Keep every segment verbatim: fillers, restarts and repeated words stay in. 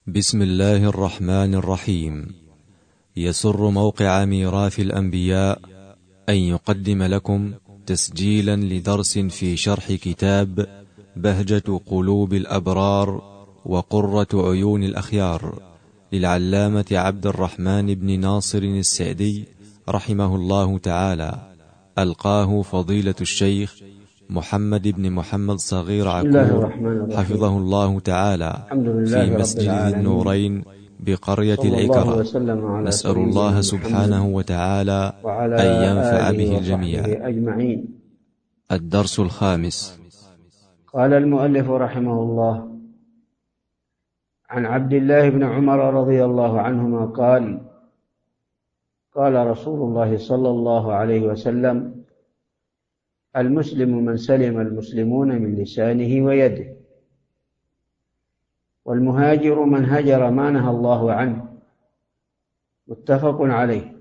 بسم الله الرحمن الرحيم. يسر موقع ميراث الأنبياء أن يقدم لكم تسجيلا لدرس في شرح كتاب بهجة قلوب الأبرار وقرة عيون الأخيار للعلامة عبد الرحمن بن ناصر السعدي رحمه الله تعالى، ألقاه فضيلة الشيخ محمد بن محمد صغير عكور حفظه الله تعالى في مسجد النورين بقرية العكرة. نسأل الله سبحانه وتعالى أن ينفع به الجميع. أجمعين. الدرس الخامس. قال المؤلف رحمه الله: عن عبد الله بن عمر رضي الله عنهما قال: قال رسول الله صلى الله عليه وسلم: المسلم من سلم المسلمون من لسانه ويده، والمهاجر من هجر ما نهى الله عنه. متفق عليه.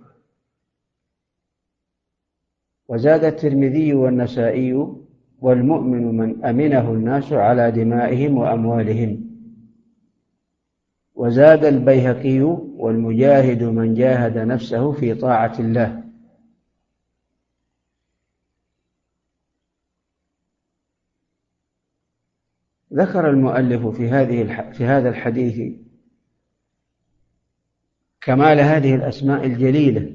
وزاد الترمذي والنسائي: والمؤمن من أمنه الناس على دمائهم وأموالهم. وزاد البيهقي: والمجاهد من جاهد نفسه في طاعة الله. ذكر المؤلف في هذه في هذا الحديث كمال هذه الأسماء الجليلة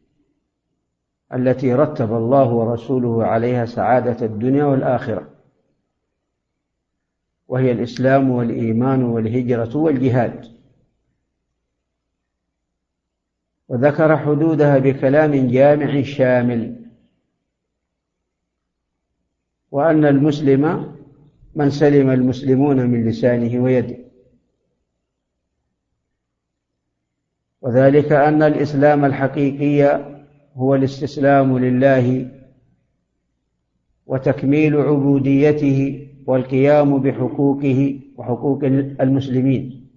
التي رتب الله ورسوله عليها سعادة الدنيا والآخرة، وهي الإسلام والإيمان والهجرة والجهاد. وذكر حدودها بكلام جامع شامل، وأن المسلم من سلم المسلمون من لسانه ويده، وذلك أن الإسلام الحقيقي هو الاستسلام لله وتكميل عبوديته والقيام بحقوقه وحقوق المسلمين.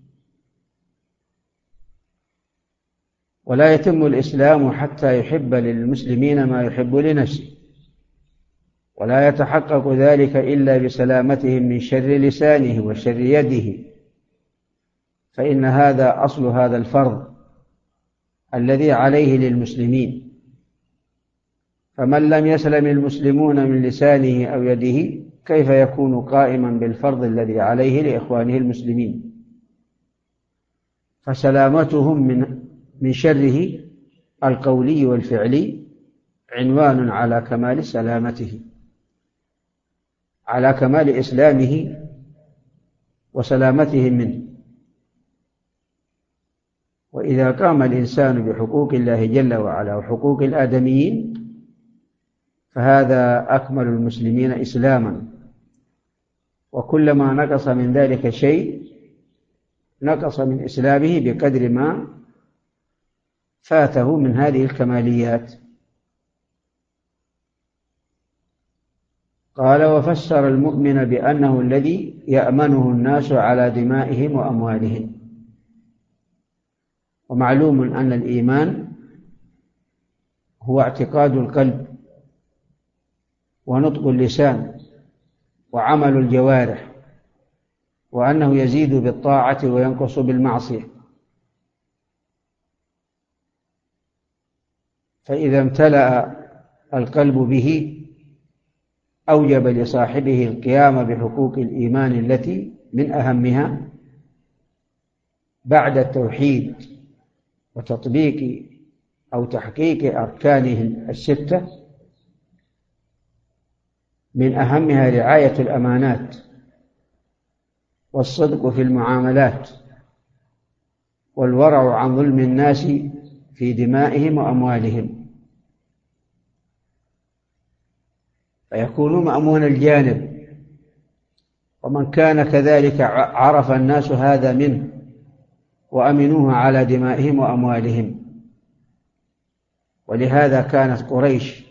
ولا يتم الإسلام حتى يحب للمسلمين ما يحب لنفسه، ولا يتحقق ذلك إلا بسلامتهم من شر لسانه وشر يده، فإن هذا أصل هذا الفرض الذي عليه للمسلمين. فمن لم يسلم المسلمون من لسانه أو يده كيف يكون قائما بالفرض الذي عليه لإخوانه المسلمين؟ فسلامتهم من من شره القولي والفعلي عنوان على كمال سلامته، على كمال إسلامه وسلامته منه. وإذا قام الإنسان بحقوق الله جل وعلا وحقوق الآدميين فهذا أكمل المسلمين إسلاما، وكلما نقص من ذلك شيء نقص من إسلامه بقدر ما فاته من هذه الكماليات. قال: وفسر المؤمن بأنه الذي يأمنه الناس على دمائهم وأموالهم. ومعلوم أن الإيمان هو اعتقاد القلب ونطق اللسان وعمل الجوارح، وأنه يزيد بالطاعة وينقص بالمعصية. فإذا امتلأ القلب به أوجب لصاحبه القيام بحقوق الإيمان التي من أهمها بعد التوحيد وتطبيق أو تحقيق أركانه الستة، من أهمها رعاية الأمانات والصدق في المعاملات والورع عن ظلم الناس في دمائهم وأموالهم، فيكون مأمون الجانب. ومن كان كذلك عرف الناس هذا منه وأمنوه على دمائهم وأموالهم. ولهذا كانت قريش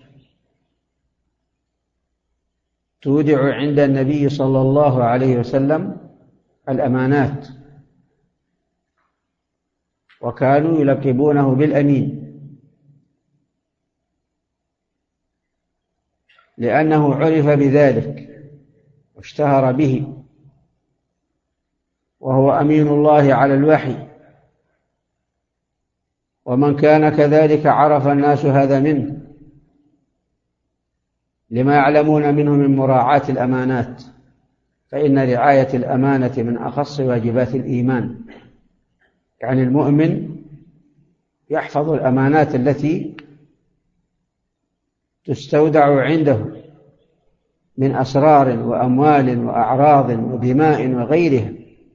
تودع عند النبي صلى الله عليه وسلم الأمانات، وكانوا يلقبونه بالأمين، لأنه عرف بذلك واشتهر به. وهو أمين الله على الوحي، ومن كان كذلك عرف الناس هذا منه لما يعلمون منه من مراعاة الأمانات، فإن رعاية الأمانة من أخص واجبات الإيمان. يعني المؤمن يحفظ الأمانات التي تستودع عنده من أسرار وأموال وأعراض ودماء وغيرها،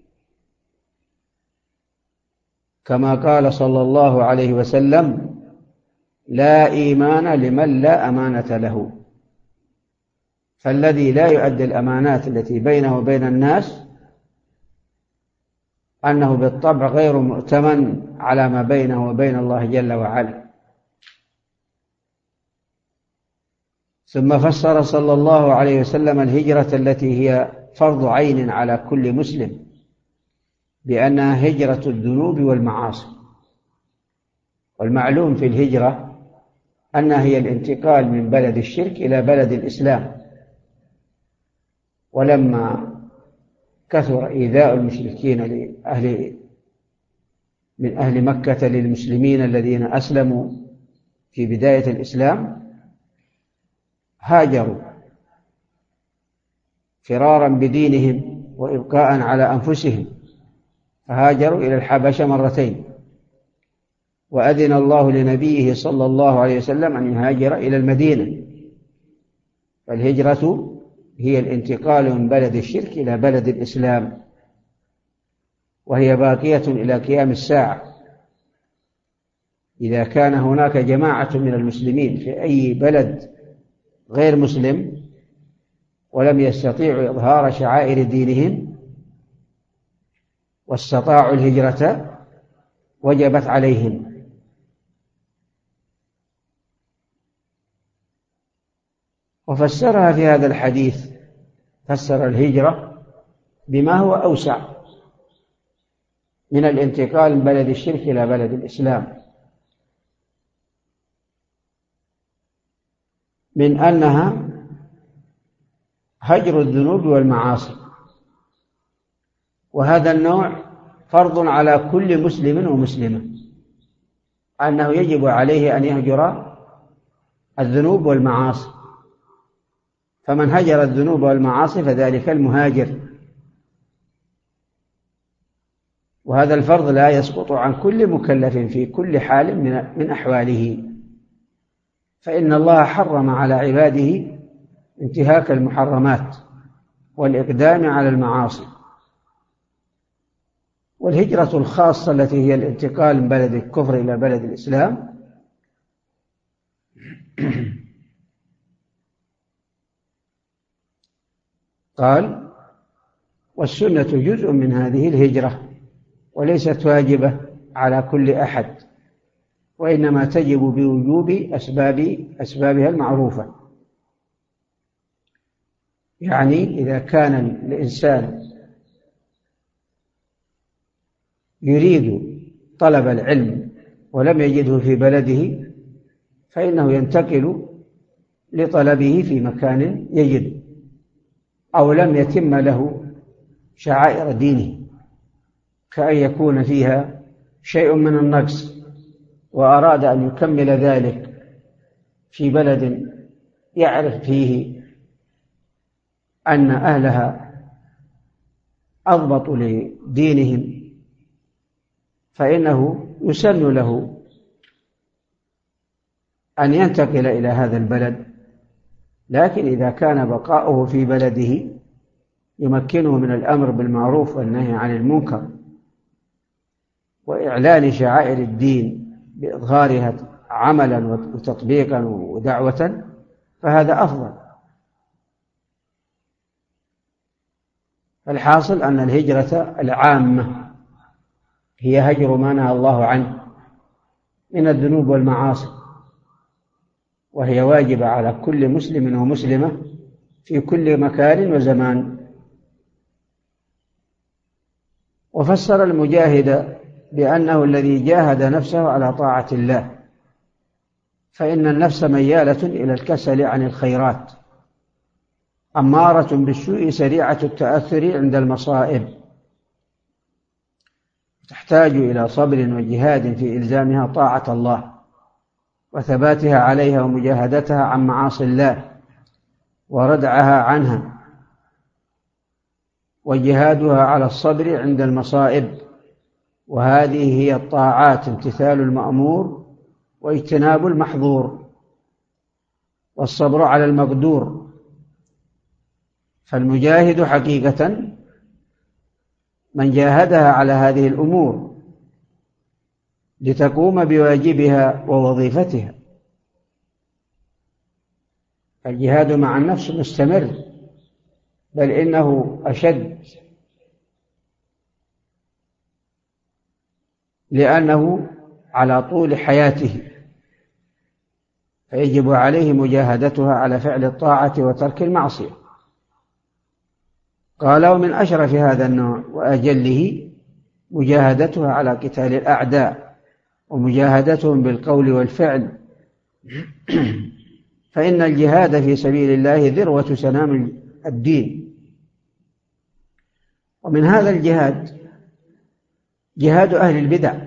كما قال صلى الله عليه وسلم: لا إيمان لمن لا أمانة له. فالذي لا يؤدي الأمانات التي بينه وبين الناس أنه بالطبع غير مؤتمن على ما بينه وبين الله جل وعلا. ثم فسر صلى الله عليه وسلم الهجرة التي هي فرض عين على كل مسلم بأنها هجرة الذنوب والمعاصي. والمعلوم في الهجرة أنها هي الانتقال من بلد الشرك إلى بلد الإسلام. ولما كثر إيذاء المشركين لأهل من أهل مكة للمسلمين الذين أسلموا في بداية الإسلام، هاجروا فرارا بدينهم وإبقاء على أنفسهم، فهاجروا إلى الحبشة مرتين، وأذن الله لنبيه صلى الله عليه وسلم أن يهاجر إلى المدينة. فالهجرة هي الانتقال من بلد الشرك إلى بلد الإسلام، وهي باقية إلى قيام الساعة. إذا كان هناك جماعة من المسلمين في أي بلد غير مسلم ولم يستطيعوا إظهار شعائر دينهم واستطاعوا الهجرة، وجبت عليهم. وفسرها في هذا الحديث، فسر الهجرة بما هو أوسع من الانتقال من بلد الشرك إلى بلد الإسلام، من أنها هجر الذنوب والمعاصي. وهذا النوع فرض على كل مسلم ومسلمة، أنه يجب عليه أن يهجر الذنوب والمعاصي. فمن هجر الذنوب والمعاصي فذلك المهاجر. وهذا الفرض لا يسقط عن كل مكلف في كل حال من أحواله، فإن الله حرم على عباده انتهاك المحرمات والإقدام على المعاصي. والهجرة الخاصة التي هي الانتقال من بلد الكفر إلى بلد الإسلام قال: والسنة جزء من هذه الهجرة، وليست واجبة على كل أحد، وإنما تجب بوجوب أسباب أسبابها المعروفة. يعني إذا كان الإنسان يريد طلب العلم ولم يجده في بلده، فإنه ينتقل لطلبه في مكان يجد، أو لم يتم له شعائر دينه، كأن يكون فيها شيء من النقص وأراد أن يكمل ذلك في بلد يعرف فيه أن أهلها أضبط لدينهم، فإنه يسن له أن ينتقل إلى هذا البلد. لكن إذا كان بقاؤه في بلده يمكنه من الأمر بالمعروف والنهي عن المنكر وإعلان شعائر الدين بإظهارها عملا وتطبيقا ودعوة، فهذا أفضل. الحاصل أن الهجرة العامة هي هجر ما نهى الله عنه من الذنوب والمعاصي، وهي واجبة على كل مسلم ومسلمة في كل مكان وزمان. وفسر المجاهد بأنه الذي جاهد نفسه على طاعة الله، فإن النفس ميالة إلى الكسل عن الخيرات، أمارة بالسوء سريعة التأثر عند المصائب. تحتاج إلى صبر وجهاد في إلزامها طاعة الله وثباتها عليها ومجاهدتها عن معاصي الله وردعها عنها، وجهادها على الصبر عند المصائب. وهذه هي الطاعات: امتثال المأمور واجتناب المحظور والصبر على المقدور. فالمجاهد حقيقة من جاهدها على هذه الأمور لتقوم بواجبها ووظيفتها. الجهاد مع النفس مستمر، بل إنه أشد، لأنه على طول حياته، فيجب عليه مجاهدتها على فعل الطاعة وترك المعصية. قال: ومن أشرف هذا النوع وأجله مجاهدتها على قتال الأعداء ومجاهدتهم بالقول والفعل، فإن الجهاد في سبيل الله ذروة سنام الدين. ومن هذا الجهاد جهاد أهل البدع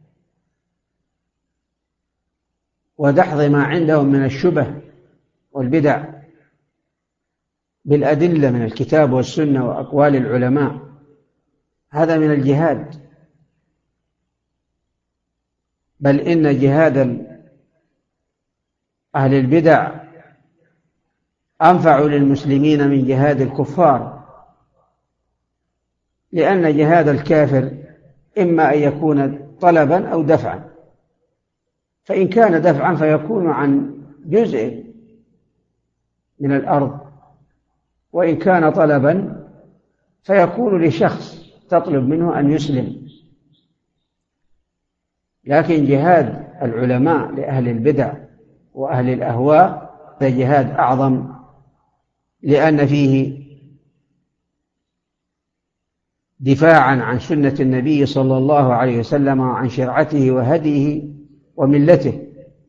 ودحض ما عندهم من الشبه والبدع بالأدلة من الكتاب والسنة وأقوال العلماء. هذا من الجهاد. بل إن جهاد أهل البدع أنفع للمسلمين من جهاد الكفار، لأن جهاد الكافر إما أن يكون طلبا أو دفعا، فإن كان دفعا فيكون عن جزء من الأرض، وإن كان طلبا فيكون لشخص تطلب منه أن يسلم. لكن جهاد العلماء لأهل البدع وأهل الأهواء هذا جهاد أعظم، لأن فيه دفاعا عن سنة النبي صلى الله عليه وسلم وعن شرعته وهديه وملته،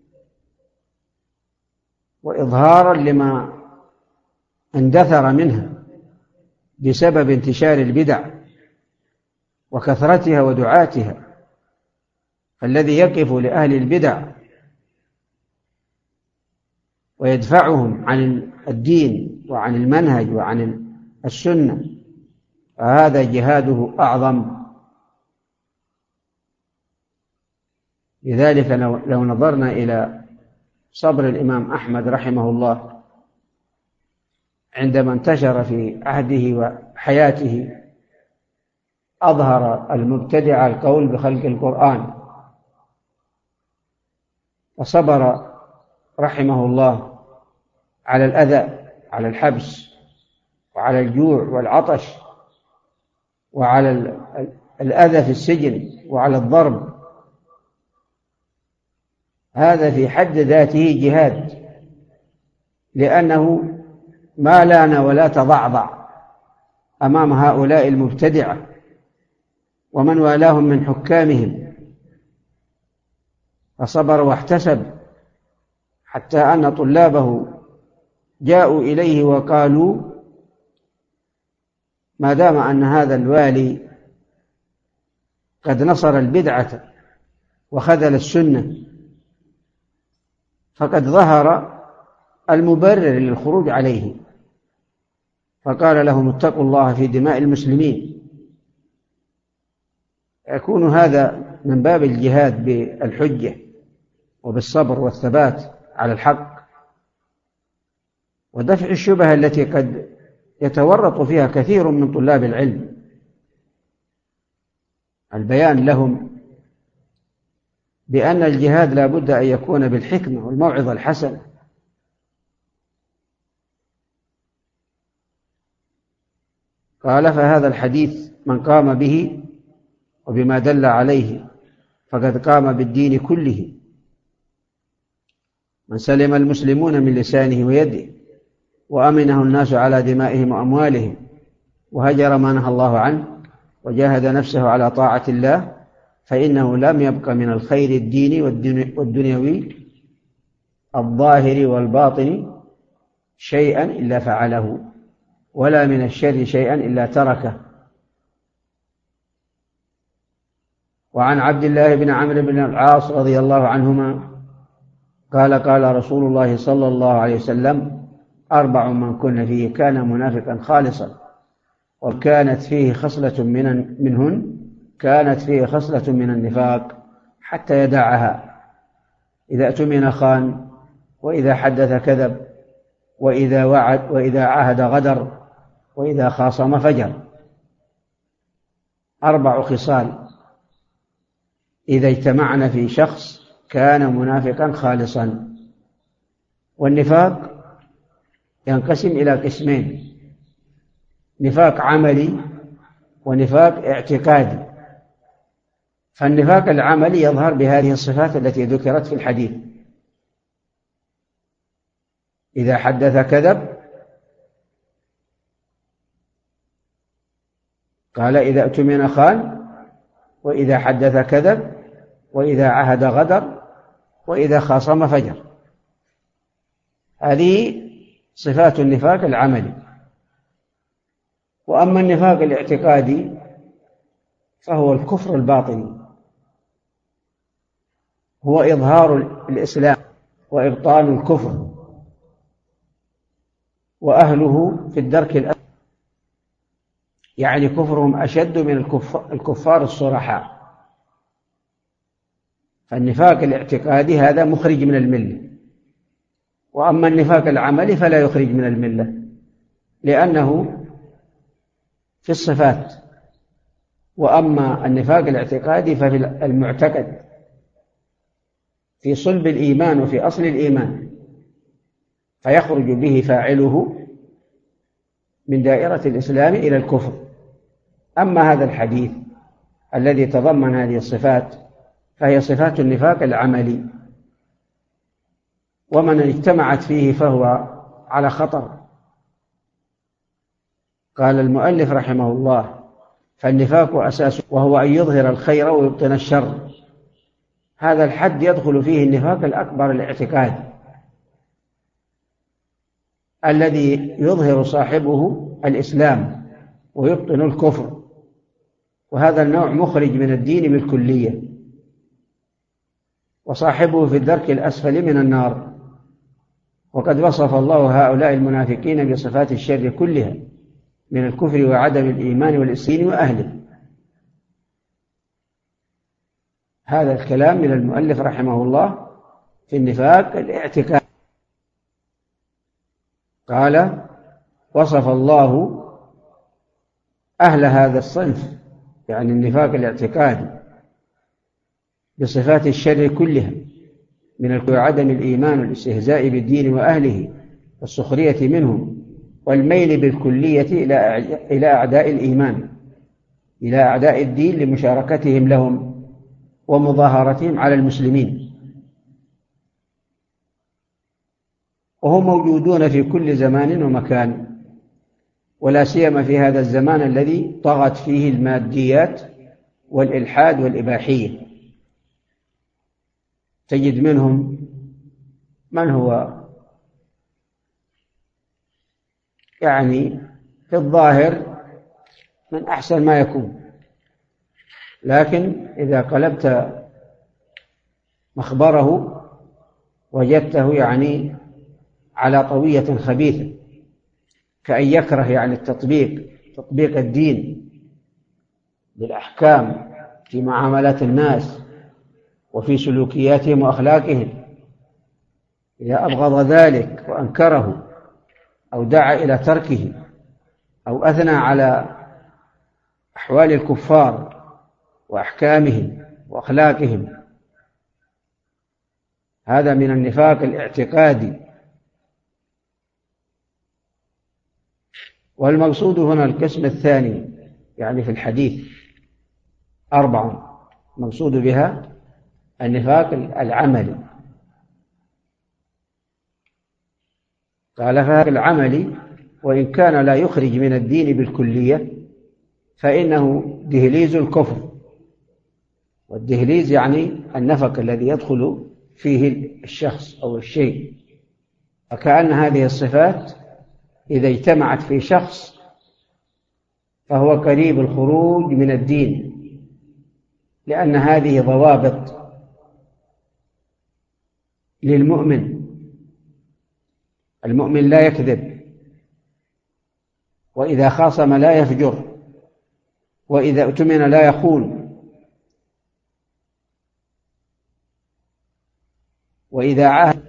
وإظهارا لما اندثر منها بسبب انتشار البدع وكثرتها ودعاتها. فالذي يقف لأهل البدع ويدفعهم عن الدين وعن المنهج وعن السنة فهذا جهاده أعظم. لذلك لو نظرنا إلى صبر الإمام أحمد رحمه الله عندما انتشر في عهده وحياته، أظهر المبتدع القول بخلق القرآن، وصبر رحمه الله على الأذى، على الحبس وعلى الجوع والعطش وعلى الأذى في السجن وعلى الضرب. هذا في حد ذاته جهاد، لأنه ما لان ولا تضعضع أمام هؤلاء المبتدعة ومن والاهم من حكامهم، فصبر واحتسب، حتى أن طلابه جاءوا إليه وقالوا: ما دام أن هذا الوالي قد نصر البدعة وخذل السنة فقد ظهر المبرر للخروج عليه. فقال لهم: اتقوا الله في دماء المسلمين. يكون هذا من باب الجهاد بالحجة وبالصبر والثبات على الحق ودفع الشبهة التي قد يتورط فيها كثير من طلاب العلم. البيان لهم بأن الجهاد لا بد أن يكون بالحكمة والموعظة الحسنة. قال: فهذا الحديث من قام به وبما دل عليه فقد قام بالدين كله. من سلم المسلمون من لسانه ويده وأمنه الناس على دمائهم وأموالهم وهجر ما نهى الله عنه وجاهد نفسه على طاعة الله فإنه لم يبق من الخير الديني والدنيوي الظاهر والباطن شيئا إلا فعله، ولا من الشر شيئا إلا تركه. وعن عبد الله بن عمرو بن العاص رضي الله عنهما قال قال رسول الله صلى الله عليه وسلم: أربع من كن فيه كان منافقا خالصا، وكانت فيه خصلة من منهن كانت فيه خصلة من النفاق حتى يدعها: إذا اؤتمن خان، وإذا حدث كذب، وإذا وعد وإذا عاهد غدر، وإذا خاصم فجر. أربع خصال إذا اجتمعنا في شخص كان منافقا خالصا. والنفاق ينقسم إلى قسمين: نفاق عملي ونفاق اعتقادي. فالنفاق العملي يظهر بهذه الصفات التي ذكرت في الحديث: إذا حدث كذب، قال: إذا اؤتمن خان، وإذا حدث كذب، وإذا عهد غدر، وإذا خاصم فجر. هذه صفات النفاق العملي. وأما النفاق الاعتقادي فهو الكفر الباطني، هو إظهار الإسلام وإبطال الكفر، وأهله في الدرك الأسفل، يعني كفرهم أشد من الكفار الصرحاء. فالنفاق الاعتقادي هذا مخرج من الملة، وأما النفاق العملي فلا يخرج من الملة، لأنه في الصفات. وأما النفاق الاعتقادي ففي المعتقد، في صلب الإيمان وفي أصل الإيمان، فيخرج به فاعله من دائرة الإسلام إلى الكفر. أما هذا الحديث الذي تضمن هذه الصفات فهي صفات النفاق العملي، ومن اجتمعت فيه فهو على خطر. قال المؤلف رحمه الله: فالنفاق أساسه وهو أن يظهر الخير ويبطن الشر. هذا الحد يدخل فيه النفاق الأكبر الاعتقادي الذي يظهر صاحبه الإسلام ويبطن الكفر، وهذا النوع مخرج من الدين بالكلية، وصاحبه في الدرك الأسفل من النار. وقد وصف الله هؤلاء المنافقين بصفات الشر كلها من الكفر وعدم الإيمان والإسيان وأهله. هذا الكلام من المؤلف رحمه الله في النفاق الاعتقادي. قال: وصف الله أهل هذا الصنف، يعني النفاق الاعتقادي، بصفات الشر كلها من الكفر وعدم الإيمان والاستهزاء بالدين وأهله والسخرية منهم والميل بالكلية إلى أعداء الإيمان، إلى أعداء الدين لمشاركتهم لهم ومظاهرتهم على المسلمين. وهم موجودون في كل زمان ومكان، ولا سيما في هذا الزمان الذي طغت فيه الماديات والإلحاد والإباحية. تجد منهم من هو يعني في الظاهر من أحسن ما يكون، لكن إذا قلبت مخبره وجدته يعني على طوية خبيثة، كأن يكره يعني التطبيق تطبيق الدين بالأحكام في معاملات الناس وفي سلوكياتهم وأخلاقهم. إذا أبغض ذلك وأنكره أو دعا إلى تركه أو أثنى على أحوال الكفار وأحكامهم وأخلاقهم، هذا من النفاق الاعتقادي. والمقصود هنا القسم الثاني، يعني في الحديث أربع مقصود بها النفاق العملي. قال: فهذا العملي وإن كان لا يخرج من الدين بالكلية فإنه دهليز الكفر. والدهليز يعني النفق الذي يدخل فيه الشخص أو الشيء. فكأن هذه الصفات إذا اجتمعت في شخص فهو قريب الخروج من الدين لأن هذه ضوابط للمؤمن. المؤمن لا يكذب، وإذا خاصم لا يفجر، وإذا اؤتمن لا يخون، وإذا عاهد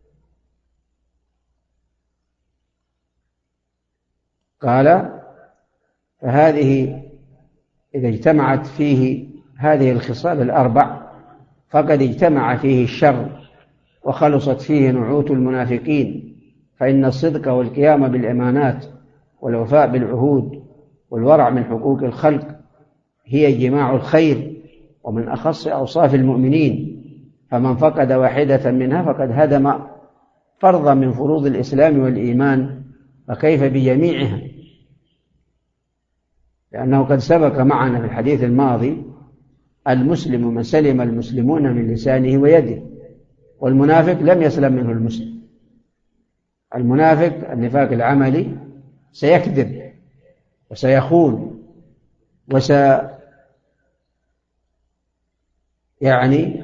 قال فهذه إذا اجتمعت فيه هذه الخصال الأربع فقد اجتمع فيه الشر وخلصت فيه نعوت المنافقين، فإن الصدق والقيام بالأمانات والوفاء بالعهود والورع من حقوق الخلق هي جماع الخير ومن أخص أوصاف المؤمنين، فمن فقد واحدة منها فقد هدم فرضا من فروض الإسلام والإيمان، فكيف بجميعها؟ لأنه قد سبق معنا في الحديث الماضي المسلم من سلم المسلمون من لسانه ويده، والمنافق لم يسلم منه المسلم. المنافق النفاق العملي سيكذب وسيخون وس يعني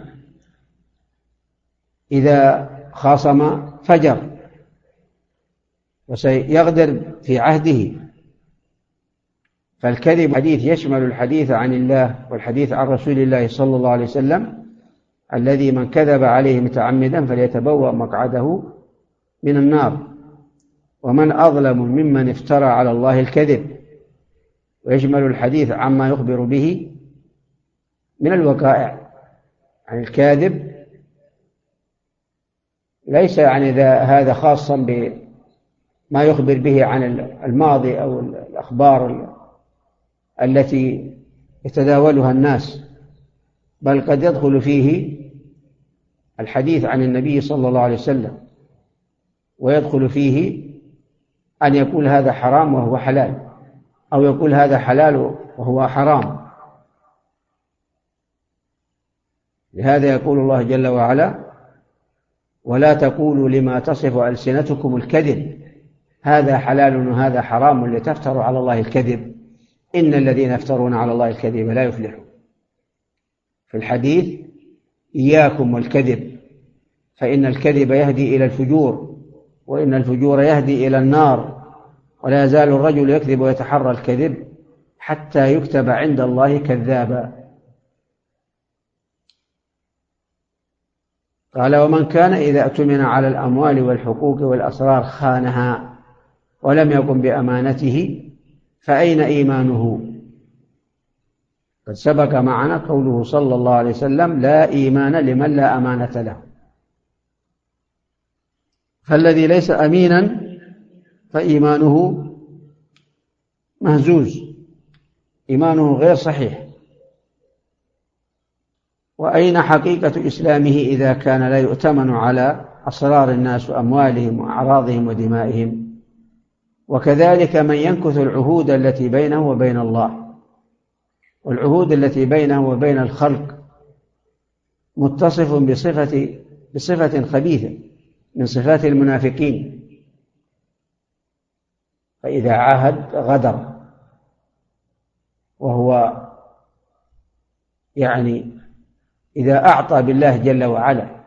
إذا خاصم فجر وسيغدر في عهده. فالكذب حديث يشمل الحديث عن الله والحديث عن رسول الله صلى الله عليه وسلم الذي من كذب عليه متعمدا فليتبوأ مقعده من النار، ومن أظلم ممن افترى على الله الكذب. ويشمل الحديث عما يخبر به من الوقائع عن الكاذب، ليس يعني هذا خاصا بما يخبر به عن الماضي أو الأخبار التي يتداولها الناس، بل قد يدخل فيه الحديث عن النبي صلى الله عليه وسلم، ويدخل فيه أن يقول هذا حرام وهو حلال، أو يقول هذا حلال وهو حرام. لهذا يقول الله جل وعلا: ولا تقولوا لما تصف ألسنتكم الكذب هذا حلال وهذا حرام لتفتروا على الله الكذب إن الذين يفترون على الله الكذب لا يفلحون. في الحديث: إياكم والكذب فإن الكذب يهدي إلى الفجور وإن الفجور يهدي إلى النار، ولا يزال الرجل يكذب ويتحرى الكذب حتى يكتب عند الله كذابا. قال: ومن كان إذا اؤتمن على الأموال والحقوق والأسرار خانها ولم يقم بأمانته فأين إيمانه؟ قد سبق معنا قوله صلى الله عليه وسلم: لا إيمان لمن لا أمانة له. فالذي ليس أمينا فإيمانه مهزوز، إيمانه غير صحيح. وأين حقيقة إسلامه إذا كان لا يؤتمن على أسرار الناس وأموالهم وأعراضهم ودمائهم؟ وكذلك من ينكث العهود التي بينه وبين الله، والعهود التي بينه وبين الخلق متصف بصفة بصفة خبيثة من صفات المنافقين، فإذا عاهد غدر، وهو يعني إذا أعطى بالله جل وعلا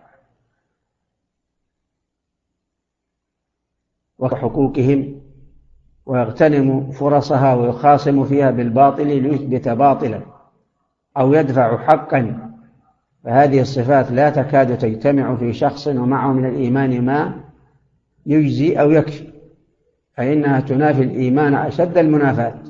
وحقوقهم ويغتنم فرصها ويخاصم فيها بالباطل ليثبت باطلا أو يدفع حقا، فهذه الصفات لا تكاد تجتمع في شخص ومعه من الإيمان ما يجزي أو يكفي، فإنها تنافي الإيمان أشد المنافاة.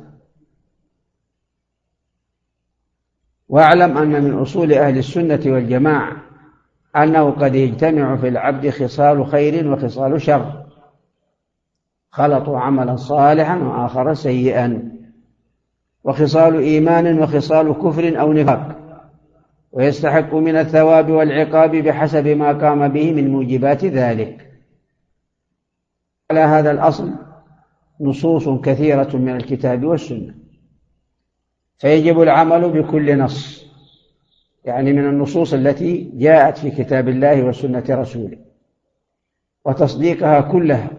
واعلم أن من أصول أهل السنة والجماعة أنه قد يجتمع في العبد خصال خير وخصال شر، خلطوا عملا صالحا وآخر سيئا، وخصال إيمان وخصال كفر أو نفاق، ويستحق من الثواب والعقاب بحسب ما قام به من موجبات ذلك. على هذا الأصل نصوص كثيرة من الكتاب والسنة، فيجب العمل بكل نص، يعني من النصوص التي جاءت في كتاب الله وسنة رسوله، وتصديقها كلها.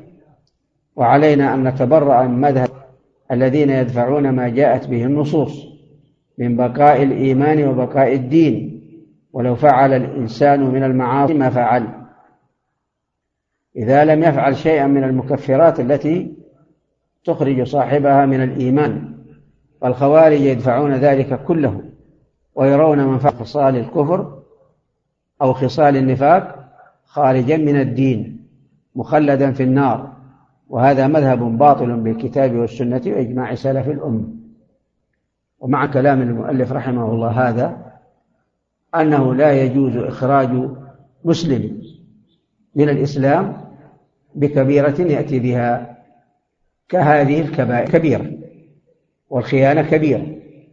وعلينا أن نتبرأ من مذهب الذين يدفعون ما جاءت به النصوص من بقاء الإيمان وبقاء الدين، ولو فعل الإنسان من المعاصي ما فعل، إذا لم يفعل شيئا من المكفرات التي تخرج صاحبها من الإيمان. فالخوارج يدفعون ذلك كله ويرون من فعل خصال الكفر أو خصال النفاق خارجا من الدين مخلدا في النار، وهذا مذهب باطل بالكتاب والسنة وإجماع سلف الأمة. ومع كلام المؤلف رحمه الله هذا أنه لا يجوز إخراج مسلم من الإسلام بكبيرة يأتي بها كهذه الكبائر كبيرة، والخيانة كبيرة،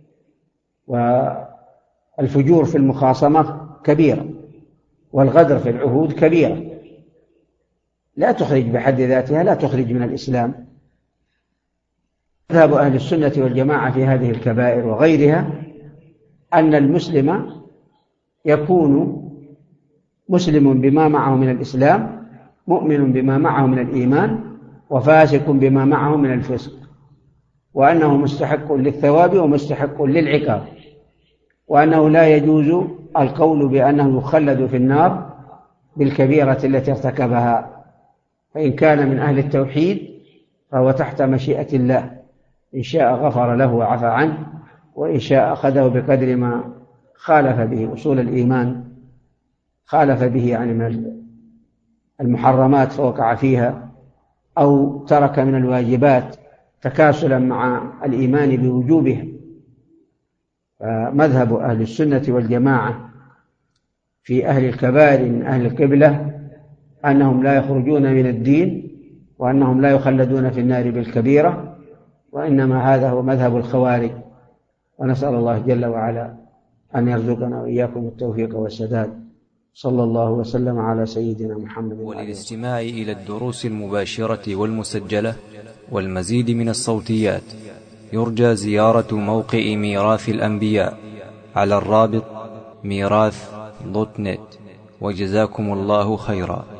والفجور في المخاصمة كبيرة، والغدر في العهود كبيرة، لا تخرج بحد ذاتها، لا تخرج من الإسلام. مذهب أهل السنة والجماعة في هذه الكبائر وغيرها أن المسلم يكون مسلم بما معه من الإسلام، مؤمن بما معه من الإيمان، وفاسق بما معه من الفسق، وأنه مستحق للثواب ومستحق للعقاب، وأنه لا يجوز القول بأنه يخلد في النار بالكبيرة التي ارتكبها، فإن كان من أهل التوحيد فهو تحت مشيئة الله، إن شاء غفر له وعفى عنه، وإن شاء أخذه بقدر ما خالف به أصول الإيمان، خالف به يعني من المحرمات فوقع فيها، أو ترك من الواجبات تكاسلا مع الإيمان بوجوبها. فمذهب أهل السنة والجماعة في أهل الكبائر من أهل القبلة أنهم لا يخرجون من الدين، وأنهم لا يخلدون في النار بالكبيرة، وإنما هذا هو مذهب الخوارج. ونسأل الله جل وعلا أن يرزقنا وإياكم التوفيق والسداد. صلى الله وسلم على سيدنا محمد. وللاستماع إلى الدروس المباشرة والمسجلة والمزيد من الصوتيات يرجى زيارة موقع ميراث الأنبياء على الرابط ميراث دوت نت. وجزاكم الله خيرا.